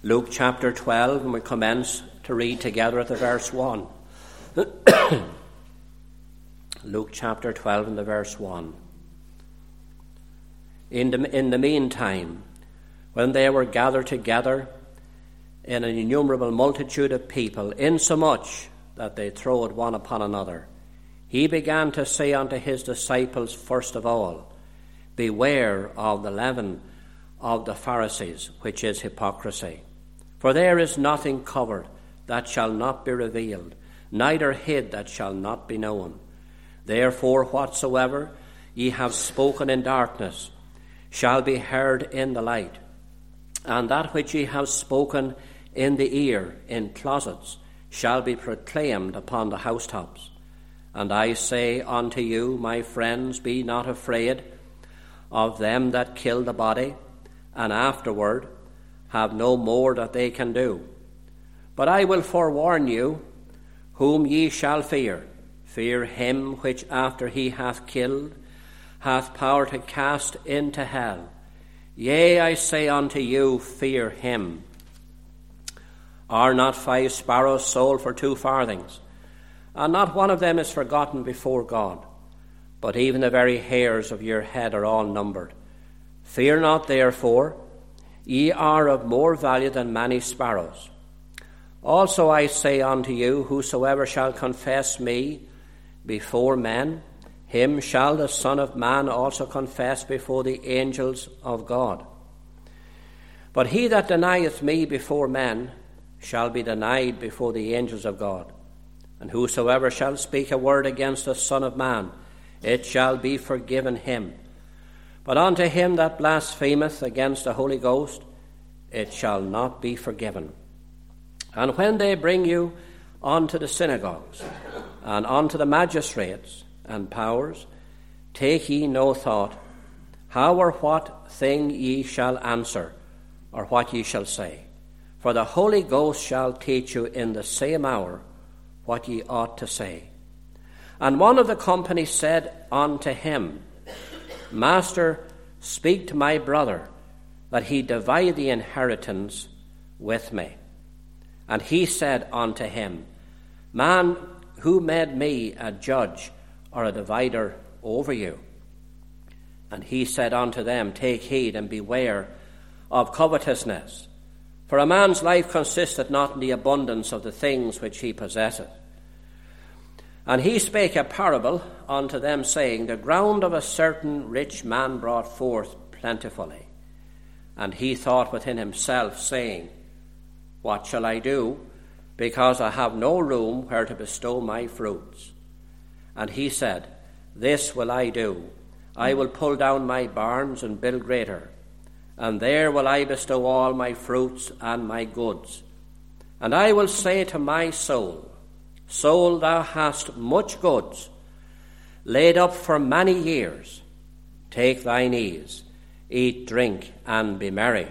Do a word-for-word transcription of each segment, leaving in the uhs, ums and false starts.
Luke chapter twelve, and we commence to read together at the verse one. Luke chapter twelve and the verse one. In the, in the meantime, when they were gathered together in an innumerable multitude of people, insomuch that they throwed one upon another, he began to say unto his disciples first of all, Beware of the leaven of the Pharisees, which is hypocrisy. For there is nothing covered that shall not be revealed, neither hid that shall not be known. Therefore whatsoever ye have spoken in darkness shall be heard in the light, and that which ye have spoken in the ear in closets shall be proclaimed upon the housetops. And I say unto you, my friends, be not afraid of them that kill the body, and afterward have no more that they can do. But I will forewarn you whom ye shall fear. Fear him which after he hath killed hath power to cast into hell. Yea, I say unto you, fear him. Are not five sparrows sold for two farthings? And not one of them is forgotten before God. But even the very hairs of your head are all numbered. Fear not, therefore, ye are of more value than many sparrows. Also I say unto you, whosoever shall confess me before men, him shall the Son of Man also confess before the angels of God. But he that denieth me before men shall be denied before the angels of God. And whosoever shall speak a word against the Son of Man, it shall be forgiven him. But unto him that blasphemeth against the Holy Ghost, it shall not be forgiven. And when they bring you unto the synagogues, and unto the magistrates and powers, take ye no thought, how or what thing ye shall answer, or what ye shall say. For the Holy Ghost shall teach you in the same hour what ye ought to say. And one of the company said unto him, Master, speak to my brother, that he divide the inheritance with me. And he said unto him, Man, who made me a judge or a divider over you? And he said unto them, Take heed and beware of covetousness. For a man's life consisteth not in the abundance of the things which he possesseth. And he spake a parable unto them, saying, The ground of a certain rich man brought forth plentifully. And he thought within himself, saying, What shall I do? Because I have no room where to bestow my fruits. And he said, This will I do. I will pull down my barns and build greater, and there will I bestow all my fruits and my goods. And I will say to my soul, Soul, thou hast much goods, laid up for many years. Take thine ease, eat, drink, and be merry.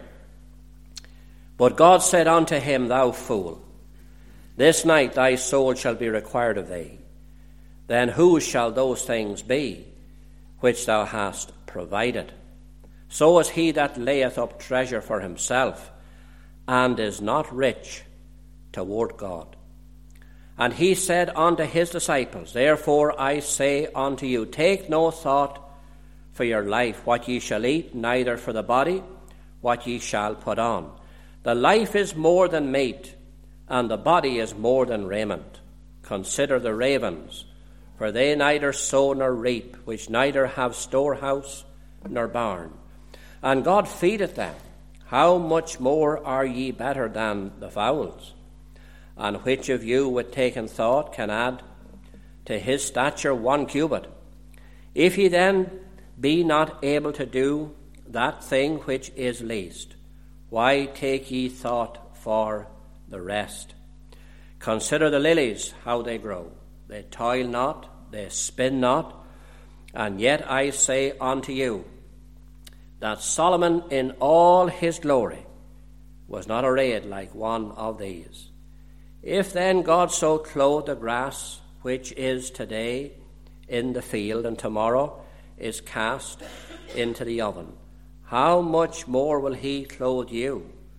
But God said unto him, Thou fool, this night thy soul shall be required of thee. Then whose shall those things be which thou hast provided? So is he that layeth up treasure for himself, and is not rich toward God. And he said unto his disciples, Therefore I say unto you, take no thought for your life, what ye shall eat, neither for the body, what ye shall put on. The life is more than meat, and the body is more than raiment. Consider the ravens, for they neither sow nor reap, which neither have storehouse nor barn, and God feedeth them. How much more are ye better than the fowls? And which of you, with taking thought, can add to his stature one cubit? If ye then be not able to do that thing which is least, why take ye thought for the rest? Consider the lilies, how they grow. They toil not, they spin not. And yet I say unto you, that Solomon in all his glory was not arrayed like one of these. If then God so clothe the grass, which is today in the field, and tomorrow is cast into the oven, how much more will he clothe you,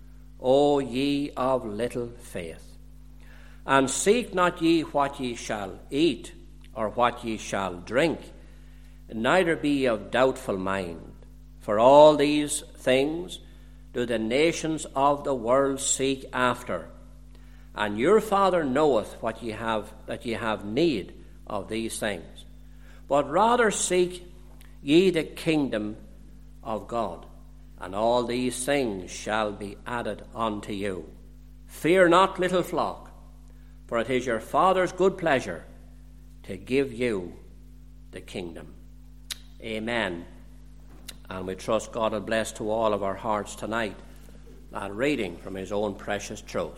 O ye of little faith. And seek not ye what ye shall eat, or what ye shall drink, neither be ye of doubtful mind. For all these things do the nations of the world seek after, and your Father knoweth what ye have, that ye have need of these things. But rather seek ye the kingdom of God, and all these things shall be added unto you. Fear not, little flock, for it is your Father's good pleasure to give you the kingdom. Amen. And we trust God will bless to all of our hearts tonight that reading from his own precious truth.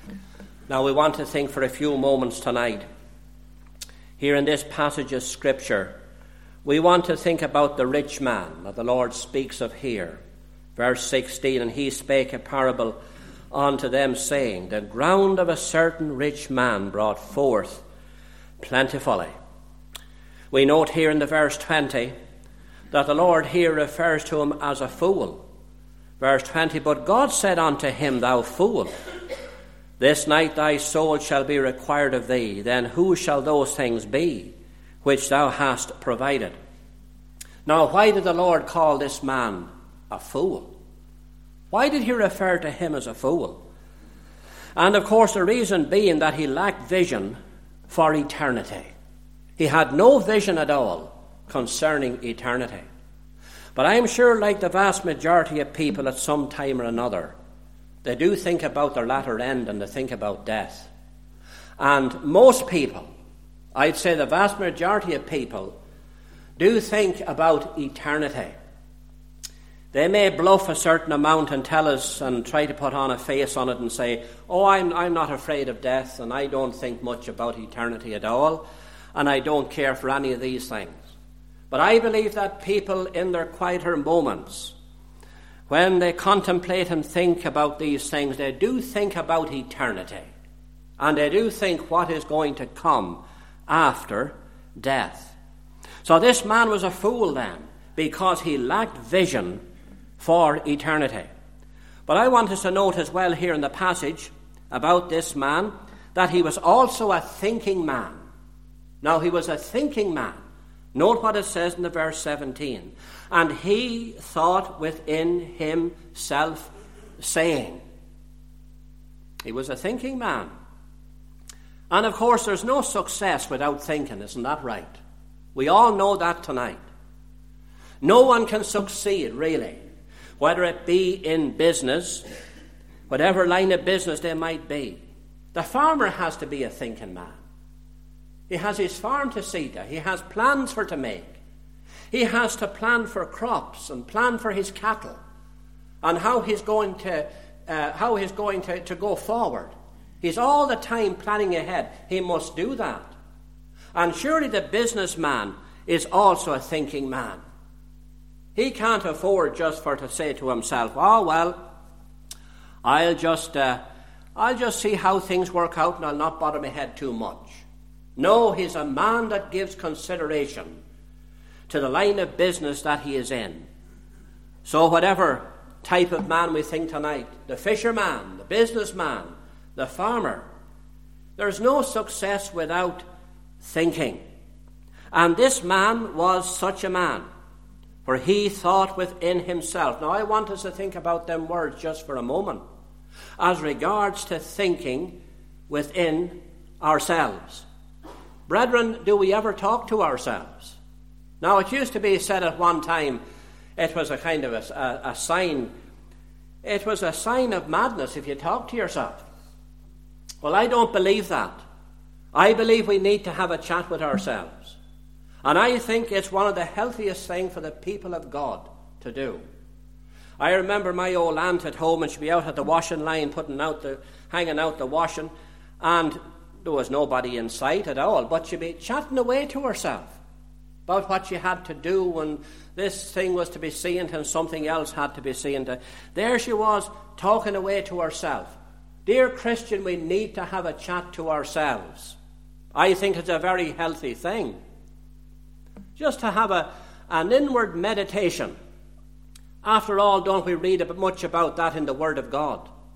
Now we want to think for a few moments tonight, here in this passage of Scripture, we want to think about the rich man that the Lord speaks of here. Verse sixteen, and he spake a parable unto them, saying, the ground of a certain rich man brought forth plentifully. We note here in the verse twenty that the Lord here refers to him as a fool. Verse twenty, but God said unto him, thou fool, this night thy soul shall be required of thee. Then who shall those things be which thou hast provided? Now, why did the Lord call this man a fool? Why did he refer to him as a fool? And of course, the reason being that he lacked vision for eternity. He had no vision at all concerning eternity. But I am sure, like the vast majority of people at some time or another, they do think about their latter end and they think about death. And most people, I'd say the vast majority of people, do think about eternity. They may bluff a certain amount and tell us and try to put on a face on it and say, oh, I'm, I'm not afraid of death and I don't think much about eternity at all and I don't care for any of these things. But I believe that people in their quieter moments, when they contemplate and think about these things, they do think about eternity. And they do think what is going to come after death. So this man was a fool then, because he lacked vision for eternity. But I want us to note as well here in the passage about this man that he was also a thinking man. Now, he was a thinking man. Note what it says in the verse seventeen. And he thought within himself, saying. He was a thinking man. And of course, there's no success without thinking, isn't that right? We all know that tonight. No one can succeed, really, whether it be in business, whatever line of business they might be. The farmer has to be a thinking man. He has his farm to see to. He has plans for to make. He has to plan for crops and plan for his cattle and how he's going to uh, how he's going to, to go forward. He's all the time planning ahead. He must do that. And surely the businessman is also a thinking man. He can't afford just for to say to himself, oh, well, I'll just, uh, I'll just see how things work out and I'll not bother my head too much. No, he's a man that gives consideration to the line of business that he is in. So whatever type of man we think tonight, the fisherman, the businessman, the farmer, there's no success without thinking. And this man was such a man, for he thought within himself. Now I want us to think about them words just for a moment as regards to thinking within ourselves. Brethren, do we ever talk to ourselves? Now, it used to be said at one time, it was a kind of a, a, a sign, it was a sign of madness if you talk to yourself. Well, I don't believe that. I believe we need to have a chat with ourselves. And I think it's one of the healthiest things for the people of God to do. I remember my old aunt at home, and she'd be out at the washing line, putting out the, hanging out the washing, and there was nobody in sight at all, but she'd be chatting away to herself about what she had to do when this thing was to be seen and something else had to be seen to. There she was, talking away to herself. Dear Christian, we need to have a chat to ourselves. I think it's a very healthy thing. Just to have a, an inward meditation. After all, don't we read much about that in the Word of God?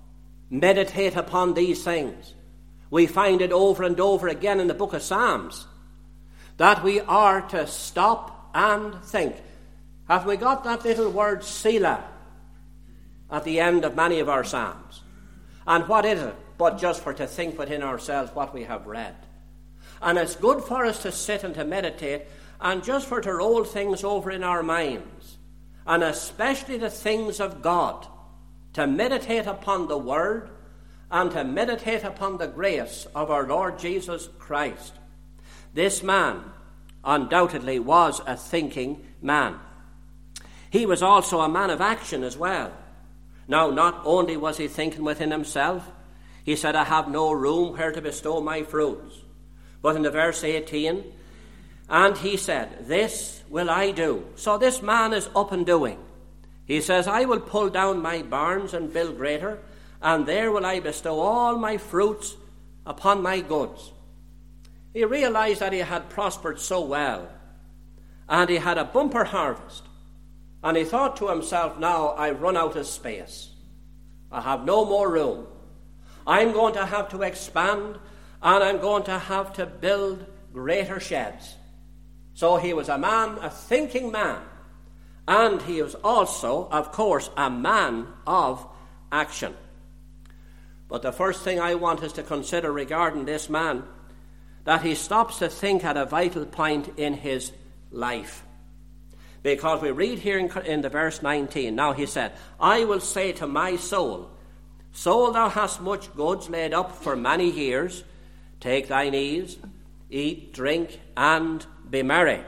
Meditate upon these things. We find it over and over again in the book of Psalms, that we are to stop and think. Have we got that little word Selah at the end of many of our Psalms? And what is it but just for to think within ourselves what we have read? And it's good for us to sit and to meditate, and just for to roll things over in our minds, and especially the things of God, to meditate upon the Word and to meditate upon the grace of our Lord Jesus Christ. This man undoubtedly was a thinking man. He was also a man of action as well. Now, not only was he thinking within himself, he said, I have no room where to bestow my fruits. But in the verse eighteen, and he said, this will I do. So this man is up and doing. He says, I will pull down my barns and build greater, and there will I bestow all my fruits upon my goods. He realized that he had prospered so well, and he had a bumper harvest. And he thought to himself, now I've run out of space. I have no more room. I'm going to have to expand, and I'm going to have to build greater sheds. So he was a man, a thinking man. And he was also, of course, a man of action. But the first thing I want us to consider regarding this man, that he stops to think at a vital point in his life. Because we read here in, in the verse nineteen, now he said, I will say to my soul, soul, thou hast much goods laid up for many years. Take thine ease, eat, drink, and be merry.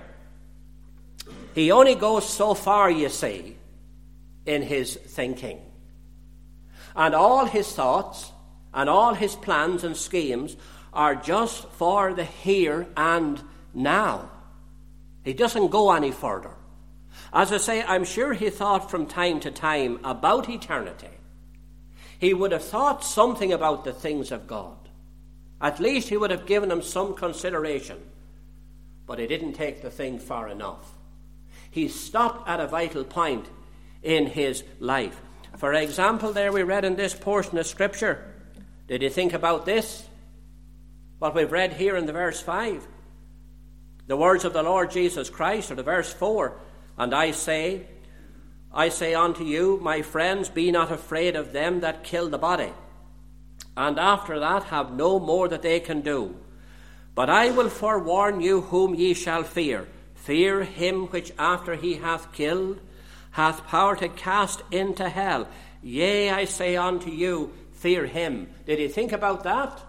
He only goes so far, you see, in his thinking. And all his thoughts and all his plans and schemes are just for the here and now. He doesn't go any further. As I say, I'm sure he thought from time to time about eternity. He would have thought something about the things of God. At least he would have given them some consideration. But he didn't take the thing far enough. He stopped at a vital point in his life. For example, there we read in this portion of Scripture, did you think about this? What we've read here in the verse five. The words of the Lord Jesus Christ, or the verse four. And I say, I say unto you, my friends, be not afraid of them that kill the body, and after that have no more that they can do. But I will forewarn you whom ye shall fear. Fear him which after he hath killed hath power to cast into hell. Yea, I say unto you, fear him. Did he think about that?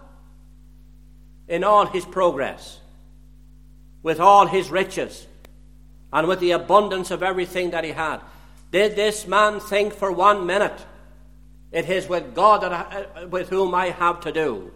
In all his progress, with all his riches, and with the abundance of everything that he had, did this man think for one minute, it is with God that I, with whom I have to do,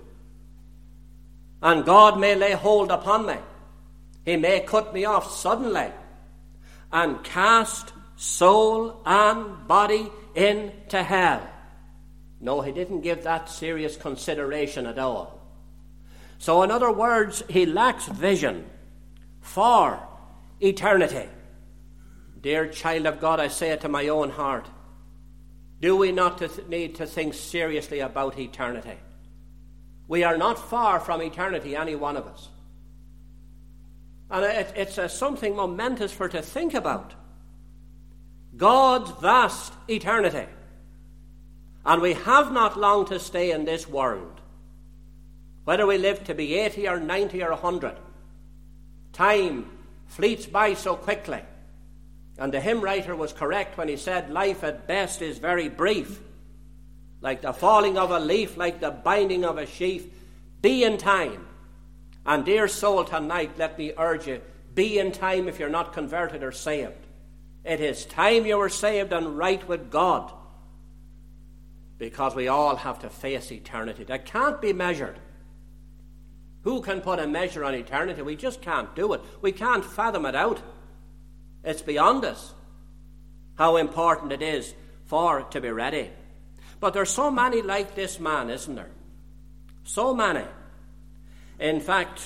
and God may lay hold upon me. He may cut me off suddenly and cast soul and body into hell. No, he didn't give that serious consideration at all. So in other words, he lacks vision for eternity. Dear child of God, I say it to my own heart. Do we not th- need to think seriously about eternity? We are not far from eternity, any one of us. And it, it's a, something momentous for to think about. God's vast eternity. And we have not long to stay in this world. Whether we live to be eighty or ninety or one hundred. Time fleets by so quickly. And the hymn writer was correct when he said, life at best is very brief. Like the falling of a leaf, like the binding of a sheaf. Be in time. And dear soul, tonight, let me urge you, be in time if you're not converted or saved. It is time you were saved and right with God. Because we all have to face eternity. That can't be measured. Who can put a measure on eternity? We just can't do it. We can't fathom it out. It's beyond us how important it is for it to be ready. But there's so many like this man, isn't there? So many. In fact,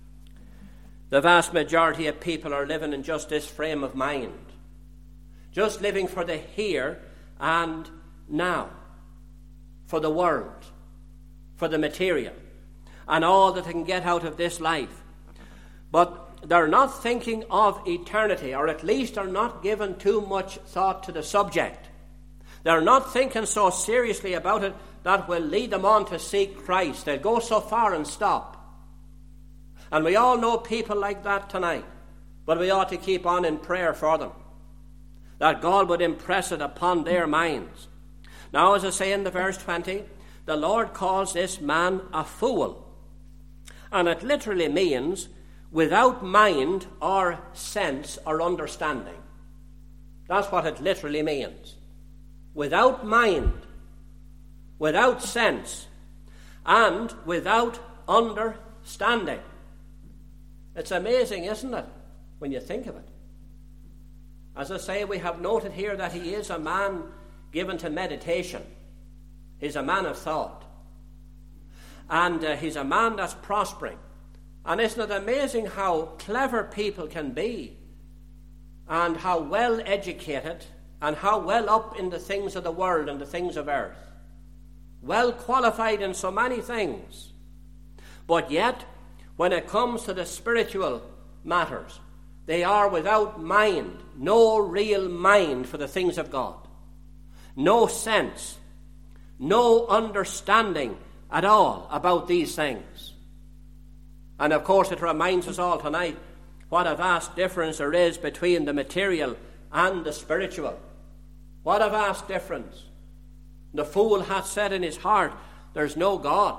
the vast majority of people are living in just this frame of mind. Just living for the here and now. for the world, for the material, and all that they can get out of this life. But they're not thinking of eternity, or at least are not given too much thought to the subject. They're not thinking so seriously about it that will lead them on to seek Christ. They'll go so far and stop. And we all know people like that tonight. But we ought to keep on in prayer for them, that God would impress it upon their minds. Now, as I say in the verse twenty, the Lord calls this man a fool. And it literally means without mind or sense or understanding. That's what it literally means. Without mind, without sense, and without understanding. It's amazing, isn't it, when you think of it? As I say, we have noted here that he is a man given to meditation. He's a man of thought. And uh, he's a man that's prospering. And isn't it amazing how clever people can be, and how well educated, and how well up in the things of the world and the things of earth. Well qualified in so many things. But yet, when it comes to the spiritual matters, they are without mind, no real mind for the things of God. No sense, no understanding at all about these things. And of course it reminds us all tonight what a vast difference there is between the material and the spiritual. What a vast difference. The fool hath said in his heart, there's no God.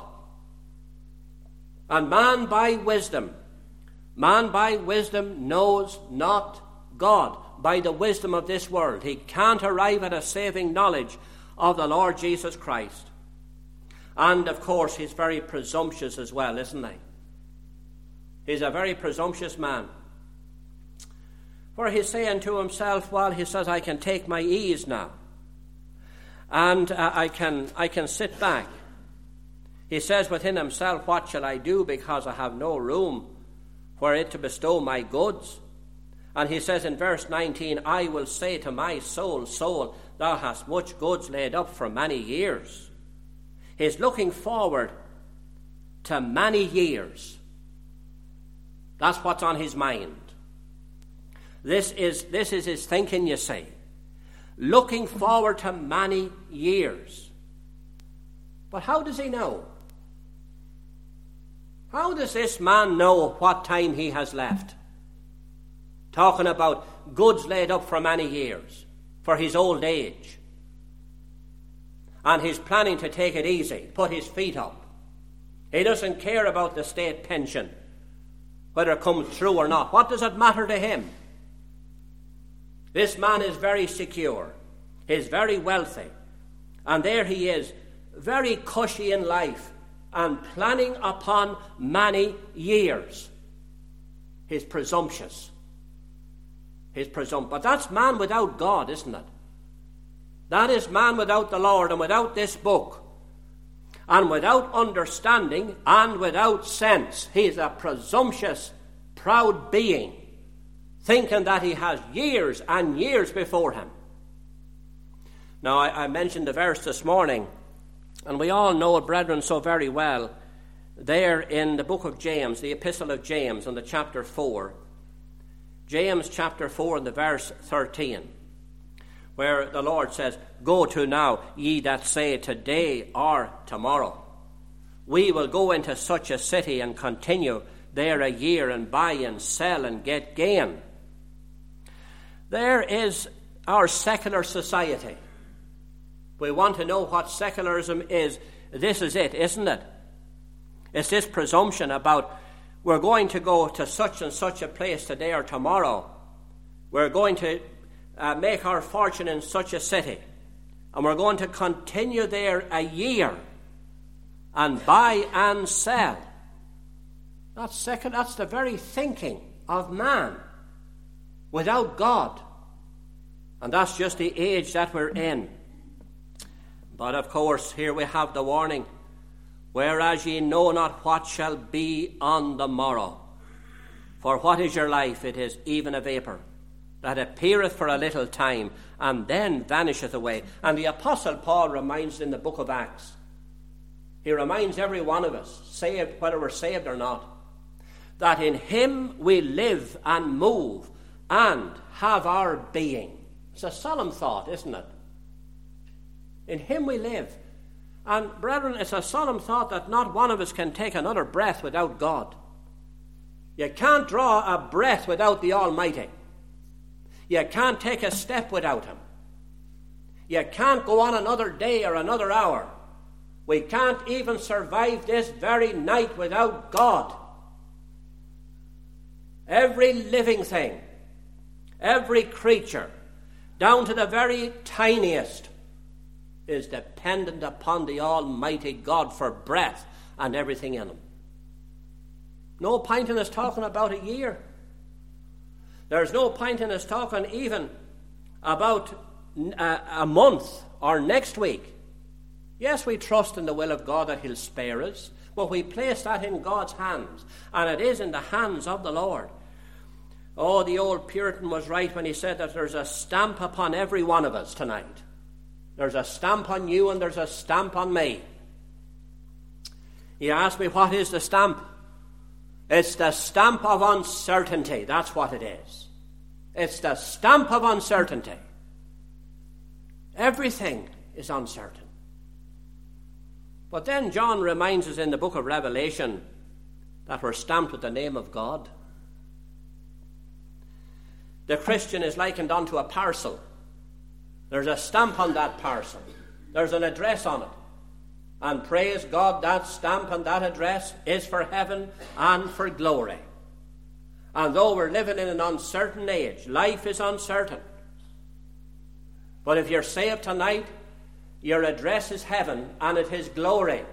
And man by wisdom, man by wisdom knows not God, by the wisdom of this world. He can't arrive at a saving knowledge of the Lord Jesus Christ. And of course he's very presumptuous as well, isn't he? He's a very presumptuous man. For he's saying to himself, well, he says, I can take my ease now. And uh, I can I can sit back. He says within himself, what shall I do, because I have no room for it to bestow my goods? And he says in verse nineteen, I will say to my soul, soul, thou hast much goods laid up for many years. He's looking forward to many years. That's what's on his mind. This is, this is his thinking, you see. Looking forward to many years. But how does he know? How does this man know what time he has left? Talking about goods laid up for many years, for his old age. And he's planning to take it easy, put his feet up. He doesn't care about the state pension, whether it comes through or not. What does it matter to him? This man is very secure. He's very wealthy. And there he is, very cushy in life and planning upon many years. He's presumptuous. He's presumpt. But that's man without God, isn't it? That is man without the Lord and without this book. And without understanding and without sense. He's a presumptuous, proud being, thinking that he has years and years before him. Now, I, I mentioned the verse this morning, and we all know it, brethren, so very well. There in the book of James, the epistle of James, in the chapter four, James chapter four and the verse thirteen, where the Lord says, go to now, ye that say today or tomorrow. We will go into such a city and continue there a year and buy and sell and get gain. There is our secular society. We want to know what secularism is. This is it, isn't it? It's this presumption about we're going to go to such and such a place today or tomorrow. We're going to uh, make our fortune in such a city. And we're going to continue there a year and buy and sell. That's second, that's the very thinking of man without God. And that's just the age that we're in. But of course, here we have the warning. Whereas ye know not what shall be on the morrow. For what is your life? It is even a vapour, that appeareth for a little time, and then vanisheth away. And the Apostle Paul reminds in the book of Acts, He reminds every one of us, saved, whether we're saved or not, that in him we live and move and have our being. It's a solemn thought, isn't it? In him we live. And brethren, it's a solemn thought that not one of us can take another breath without God. You can't draw a breath without the Almighty. You can't take a step without him. You can't go on another day or another hour. We can't even survive this very night without God. Every living thing, every creature, down to the very tiniest, is dependent upon the Almighty God for breath and everything in him. No point in us talking about a year. There's no point in us talking even about a, a month or next week. Yes, we trust in the will of God that he'll spare us, but we place that in God's hands, and it is in the hands of the Lord. Oh, the old Puritan was right when he said that there's a stamp upon every one of us tonight. There's a stamp on you and there's a stamp on me. He asked me, what is the stamp? It's the stamp of uncertainty. That's what it is. It's the stamp of uncertainty. Everything is uncertain. But then John reminds us in the book of Revelation that we're stamped with the name of God. The Christian is likened unto a parcel. There's a stamp on that parcel. There's an address on it. And praise God, that stamp and that address is for heaven and for glory. And though we're living in an uncertain age, life is uncertain. But if you're saved tonight, your address is heaven and it is glory.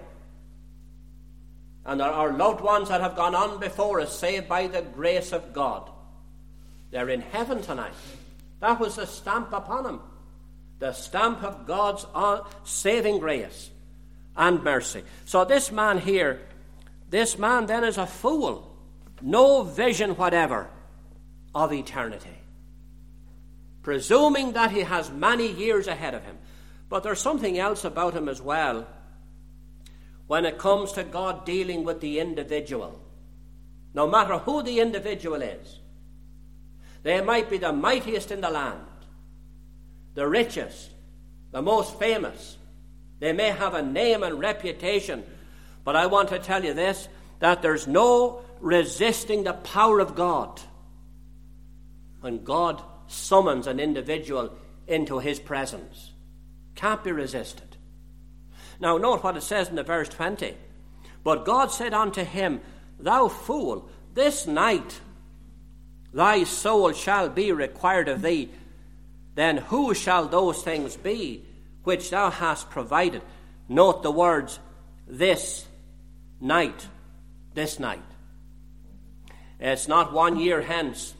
And our loved ones that have gone on before us, saved by the grace of God, they're in heaven tonight. That was the stamp upon them. The stamp of God's saving grace and mercy. So this man here, this man then is a fool. No vision whatever of eternity. Presuming that he has many years ahead of him. But there's something else about him as well when it comes to God dealing with the individual. No matter who the individual is. They might be the mightiest in the land, the richest, the most famous. They may have a name and reputation, but I want to tell you this, that there's no resisting the power of God when God summons an individual into his presence. Can't be resisted. Now note what it says in the verse twenty. But God said unto him, Thou fool, this night thy soul shall be required of thee. Then who shall those things be which thou hast provided? Note the words, this night. This night. It's not one year hence.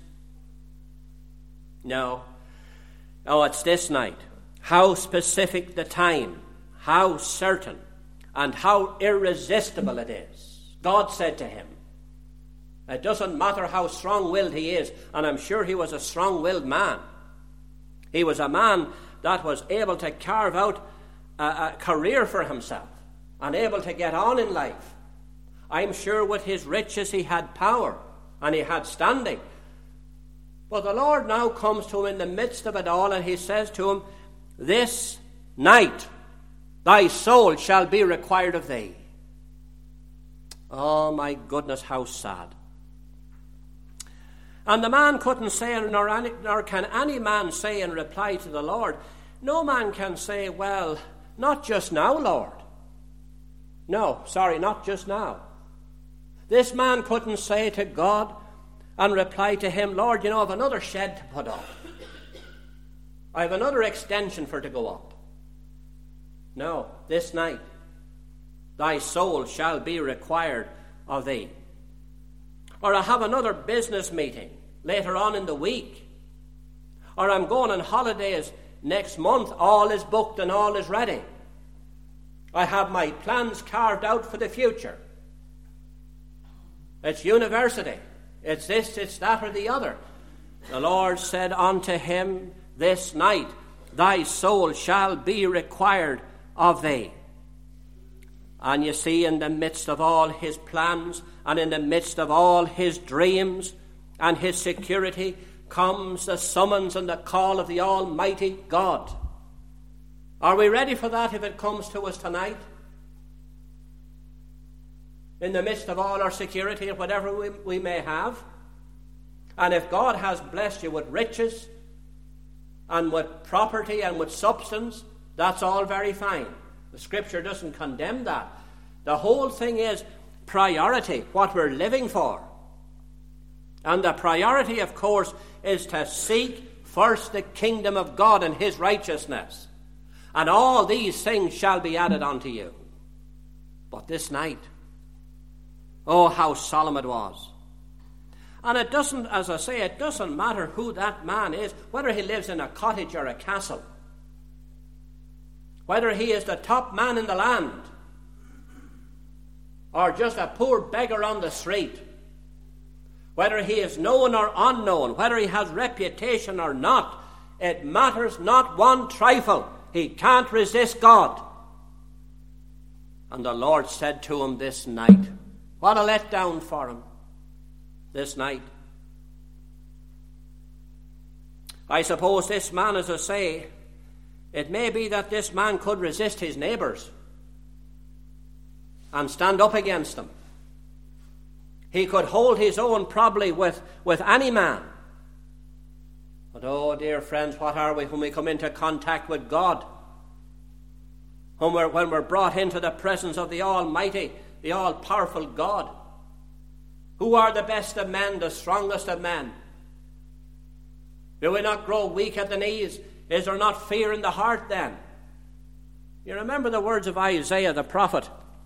No. Oh, it's this night. How specific the time, how certain, and how irresistible it is. God said to him, it doesn't matter how strong-willed he is, and I'm sure he was a strong-willed man. He was a man that was able to carve out a, a career for himself and able to get on in life. I'm sure with his riches he had power and he had standing. But the Lord now comes to him in the midst of it all, and he says to him, This night thy soul shall be required of thee. Oh my goodness, how sad. And the man couldn't say, nor, any, nor can any man say in reply to the Lord, no man can say, well, not just now, Lord. No, sorry, not just now. This man couldn't say to God and reply to him, Lord, you know, I've another shed to put up. I have another extension for to go up. No, this night thy soul shall be required of thee. Or I have another business meeting later on in the week. Or I'm going on holidays next month. All is booked and all is ready. I have my plans carved out for the future. It's university. It's this, it's that, or the other. The Lord said unto him, This night thy soul shall be required of thee. And you see, in the midst of all his plans and in the midst of all his dreams and his security comes the summons and the call of the Almighty God. Are we ready for that if it comes to us tonight? In the midst of all our security and whatever we, we may have. And if God has blessed you with riches and with property and with substance, that's all very fine. The Scripture doesn't condemn that. The whole thing is priority, what we're living for. And the priority, of course, is to seek first the kingdom of God and his righteousness. And all these things shall be added unto you. But this night, oh, how solemn it was. And it doesn't, as I say, it doesn't matter who that man is, whether he lives in a cottage or a castle, whether he is the top man in the land or just a poor beggar on the street, whether he is known or unknown, whether he has reputation or not, it matters not one trifle. He can't resist God. And the Lord said to him this night, what a letdown for him this night. I suppose this man, as I say, it may be that this man could resist his neighbours and stand up against them. He could hold his own probably with, with any man. But oh, dear friends, what are we when we come into contact with God? When we're, when we're brought into the presence of the Almighty, the all-powerful God. Who are the best of men, the strongest of men? Do we not grow weak at the knees? Is there not fear in the heart then? You remember the words of Isaiah the prophet.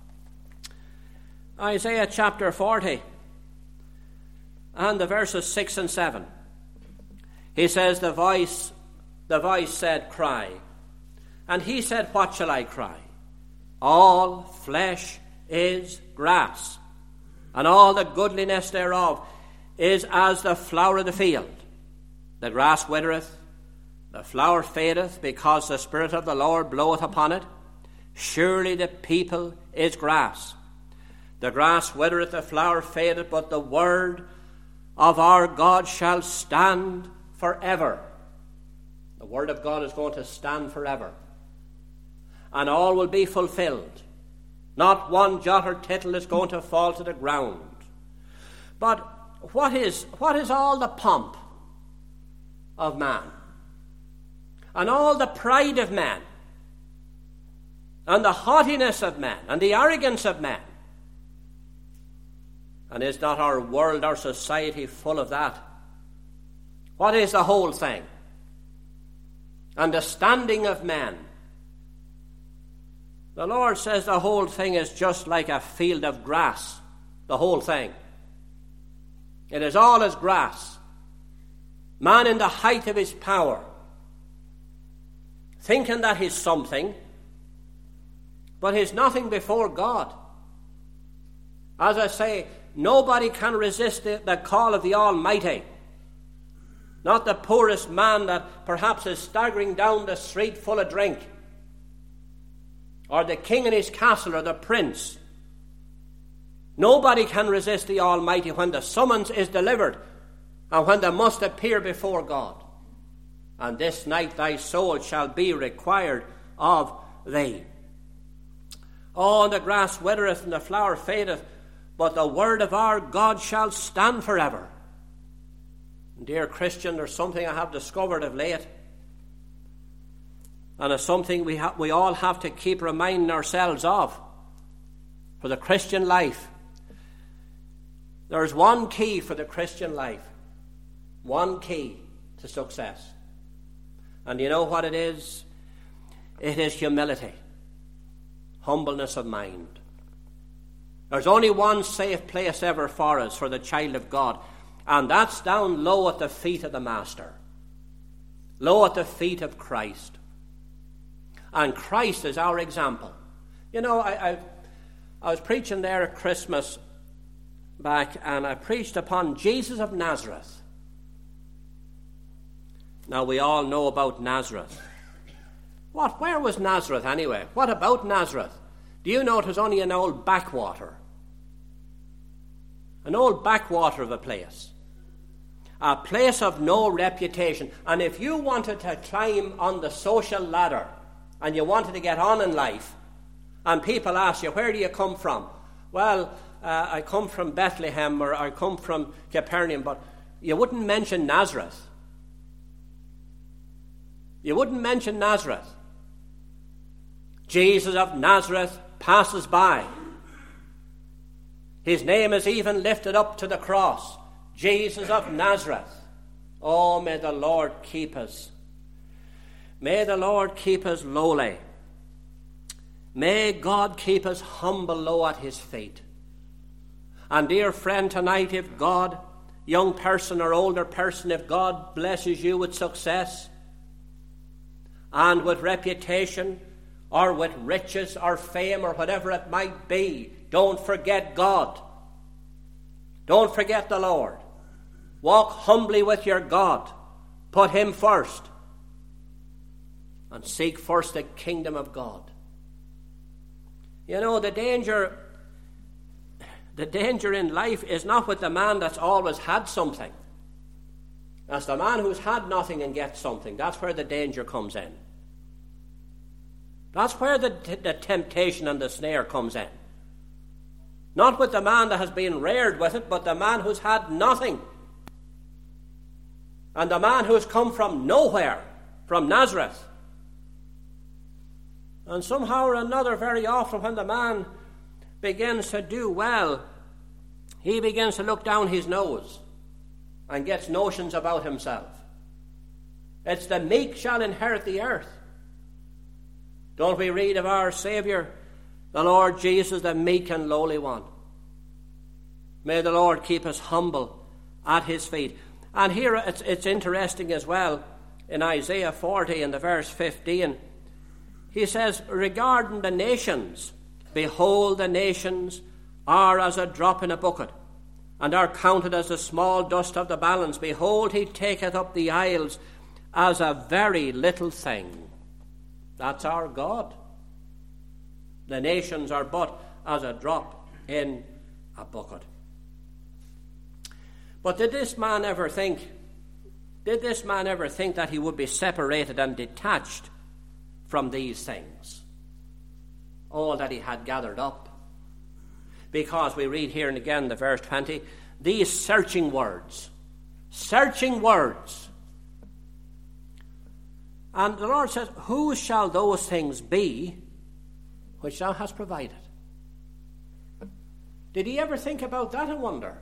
Isaiah chapter forty and the verses six and seven. He says, the voice, the voice said, cry. And he said, what shall I cry? All flesh is grass, and all the goodliness thereof is as the flower of the field. The grass withereth, the flower fadeth, because the Spirit of the Lord bloweth upon it. Surely the people is grass. The grass withereth, the flower fadeth, but the word of our God shall stand forever. The word of God is going to stand forever. And all will be fulfilled. Not one jot or tittle is going to fall to the ground. But what is, what is all the pomp of man? And all the pride of man? And the haughtiness of man? And the arrogance of man? And is not our world, our society full of that? What is the whole thing? And the standing of men. The Lord says the whole thing is just like a field of grass. The whole thing. It is all as grass. Man in the height of his power, thinking that he's something, but he's nothing before God. As I say, nobody can resist the, the call of the Almighty. Not the poorest man that perhaps is staggering down the street full of drink, or the king in his castle, or the prince. Nobody can resist the Almighty when the summons is delivered and when they must appear before God. And this night thy soul shall be required of thee. Oh, and the grass withereth and the flower fadeth, but the word of our God shall stand forever. Dear Christian, there's something I have discovered of late. And it's something we, ha- we all have to keep reminding ourselves of for the Christian life. There's one key for the Christian life. One key to success. And you know what it is? It is humility. Humbleness of mind. There's only one safe place ever for us, for the child of God. And that's down low at the feet of the Master. Low at the feet of Christ. And Christ is our example. You know, I, I, I was preaching there at Christmas back, and I preached upon Jesus of Nazareth. Now, we all know about Nazareth. What? Where was Nazareth anyway? What about Nazareth? Do you know it was only an old backwater? An old backwater of a place. A place of no reputation. And if you wanted to climb on the social ladder and you wanted to get on in life, and people ask you, where do you come from? Well, uh, I come from Bethlehem, or I come from Capernaum, but you wouldn't mention Nazareth. You wouldn't mention Nazareth. Jesus of Nazareth passes by. His name is even lifted up to the cross. Jesus of Nazareth. Oh, may the Lord keep us. May the Lord keep us lowly. May God keep us humble low at his feet. And dear friend, tonight, if God, young person or older person, if God blesses you with success and with reputation or with riches or fame or whatever it might be, don't forget God. Don't forget the Lord. Walk humbly with your God. Put him first. And seek first the kingdom of God. You know, the danger, the danger in life is not with the man that's always had something. That's the man who's had nothing and gets something. That's where the danger comes in. That's where the, the temptation and the snare comes in. Not with the man that has been reared with it, but the man who's had nothing. And the man who's come from nowhere, from Nazareth. And somehow or another, very often when the man begins to do well, he begins to look down his nose and gets notions about himself. It's the meek shall inherit the earth. Don't we read of our Saviour, the Lord Jesus, the meek and lowly one? May the Lord keep us humble at his feet. And here it's, it's interesting as well, in Isaiah forty in the verse fifteen, he says, regarding the nations, behold, the nations are as a drop in a bucket, and are counted as the small dust of the balance. Behold, he taketh up the isles as a very little thing. That's our God. The nations are but as a drop in a bucket. But did this man ever think, did this man ever think that he would be separated and detached from these things? All that he had gathered up. Because we read here and again the verse twenty, these searching words, searching words. And the Lord says, whose shall those things be which thou hast provided? Did he ever think about that and wonder?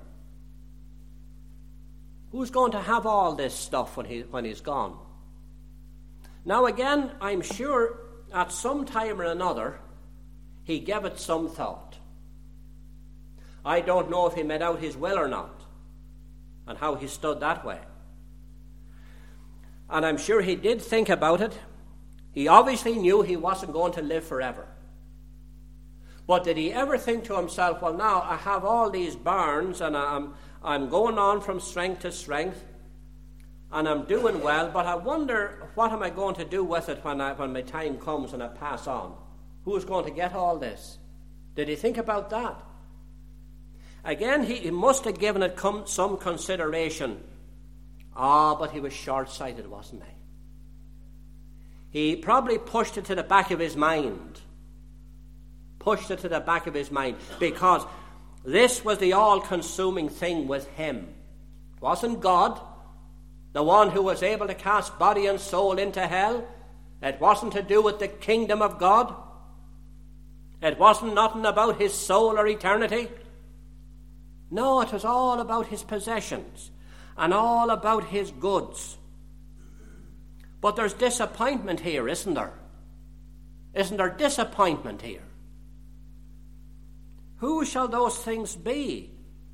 Who's going to have all this stuff when he when he's gone? Now again, I'm sure at some time or another, he gave it some thought. I don't know if he made out his will or not, and how he stood that way. And I'm sure he did think about it. He obviously knew he wasn't going to live forever. But did he ever think to himself, well, now I have all these barns, and I'm, I'm going on from strength to strength, and I'm doing well, but I wonder what am I going to do with it when, I, when my time comes and I pass on? Who's going to get all this? Did he think about that? Again, he, he must have given it com- some consideration. Ah, but he was short-sighted, wasn't he? He probably pushed it to the back of his mind. Pushed it to the back of his mind. Because this was the all-consuming thing with him. It wasn't God, the one who was able to cast body and soul into hell. It wasn't to do with the kingdom of God. It wasn't nothing about his soul or eternity. No, it was all about his possessions and all about his goods. But there's disappointment here, isn't there? Isn't there disappointment here? Who shall those things be?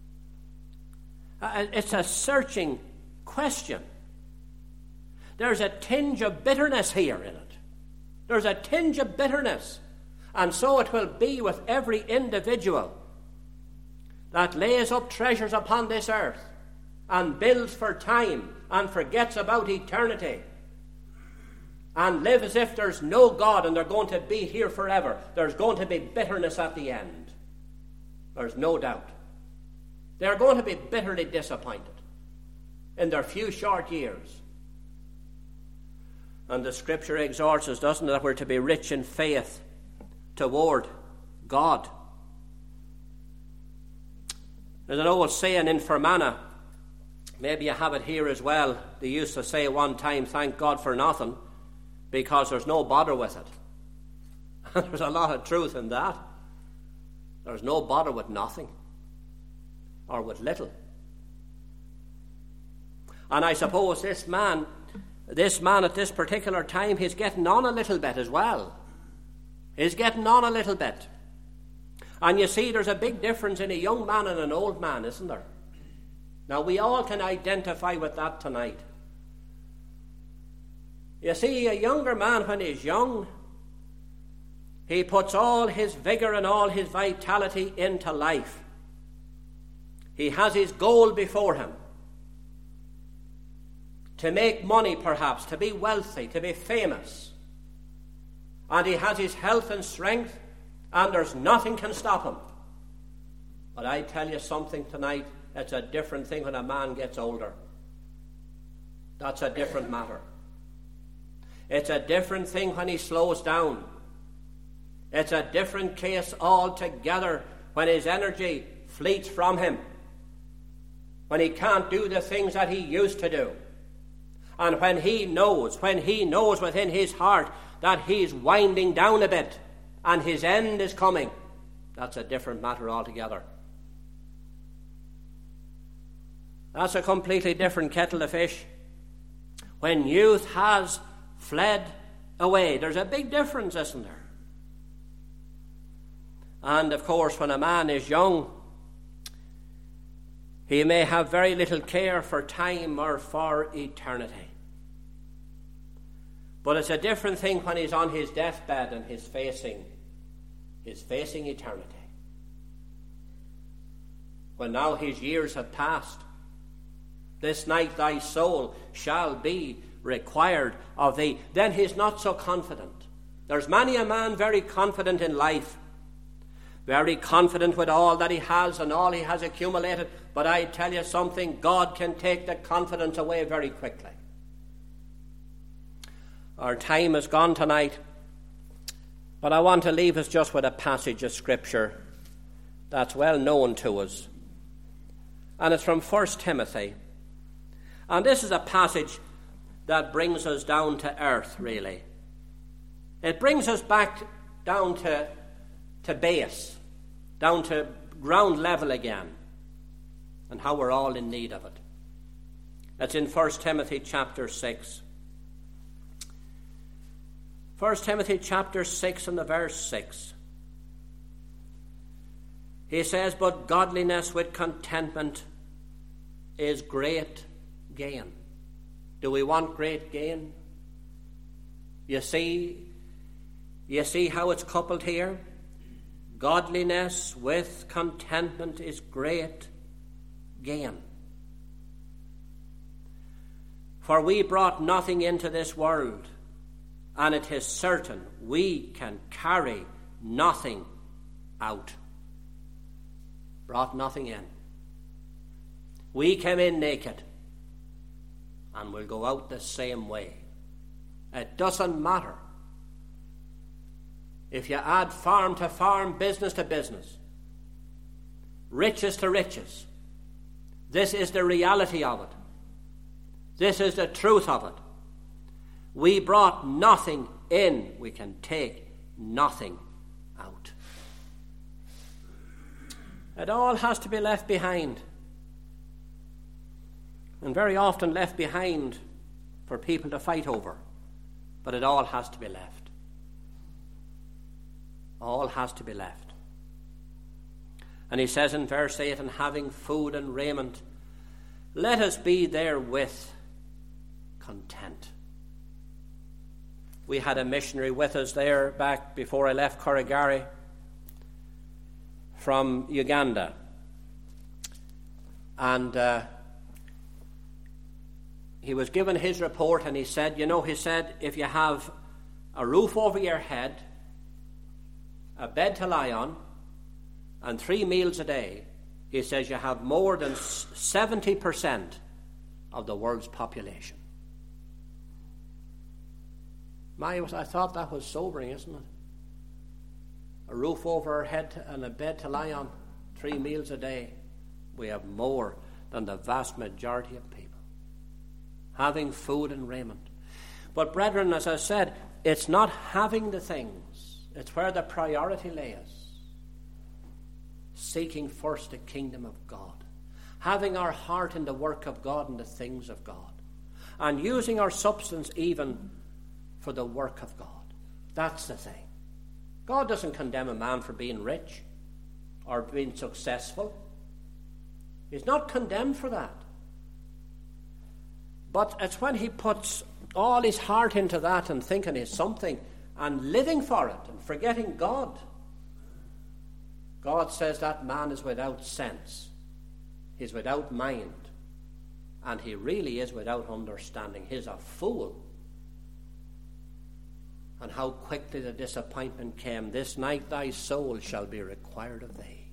Uh, it's a searching question. There's a tinge of bitterness here in it. There's a tinge of bitterness. And so it will be with every individual that lays up treasures upon this earth and builds for time and forgets about eternity. and live as if there's no God and they're going to be here forever, there's going to be bitterness at the end. There's no doubt. They're going to be bitterly disappointed in their few short years. And the Scripture exhorts us, doesn't it, that we're to be rich in faith toward God. There's an old saying in Fermanagh, maybe you have it here as well. They used to say one time, thank God for nothing, because there's no bother with it. There's a lot of truth in that. There's no bother with nothing, or with little. And I suppose this man, this man at this particular time, he's getting on a little bit as well. He's getting on a little bit. And you see, there's a big difference in a young man and an old man, isn't there? Now, we all can identify with that tonight. You see, a younger man, when he's young, he puts all his vigour and all his vitality into life. He has his goal before him. To make money, perhaps, to be wealthy, to be famous. And he has his health and strength, and there's nothing can stop him. But I tell you something tonight, it's a different thing when a man gets older. That's a different matter. It's a different thing when he slows down. It's a different case altogether when his energy fleets from him. When he can't do the things that he used to do. And when he knows, when he knows within his heart that he's winding down a bit and his end is coming, that's a different matter altogether. That's a completely different kettle of fish. When youth has fled away, there's a big difference, isn't there? And of course, when a man is young, he may have very little care for time or for eternity. But it's a different thing when he's on his deathbed and he's facing, he's facing eternity. When now his years have passed, this night thy soul shall be required of thee. Then he's not so confident. There's many a man very confident in life, very confident with all that he has and all he has accumulated. But I tell you something, God can take the confidence away very quickly. Our time is gone tonight, but I want to leave us just with a passage of Scripture that's well known to us. And it's from First Timothy. And this is a passage that brings us down to earth, really. It brings us back down to, to base, down to ground level again, and how we're all in need of it. That's in First Timothy chapter six. First Timothy chapter six and the verse six. He says, but godliness with contentment is great gain. Do we want great gain? You see, you see how it's coupled here? Godliness with contentment is great gain. For we brought nothing into this world, and it is certain we can carry nothing out. Brought nothing in. We came in naked, and we'll go out the same way. It doesn't matter. If you add farm to farm, business to business, riches to riches, this is the reality of it. This is the truth of it. We brought nothing in, we can take nothing out. It all has to be left behind. And very often left behind for people to fight over. But it all has to be left. All has to be left. And he says in verse eight, and having food and raiment, let us be therewith content. We had a missionary with us there back before I left Corrigari from Uganda. And uh, he was given his report, and he said, you know, he said, if you have a roof over your head, a bed to lie on, and three meals a day, he says you have more than seventy percent of the world's population. My, I thought that was sobering, isn't it? A roof over our head and a bed to lie on, three meals a day. We have more than the vast majority of people having food and raiment. But brethren, as I said, it's not having the things. It's where the priority lays. Seeking first the kingdom of God. Having our heart in the work of God and the things of God. And using our substance even for the work of God. That's the thing. God doesn't condemn a man for being rich or being successful. He's not condemned for that. But it's when he puts all his heart into that and thinking he's something and living for it and forgetting God. God says that man is without sense. He's without mind. And he really is without understanding. He's a fool. And how quickly the disappointment came. This night thy soul shall be required of thee.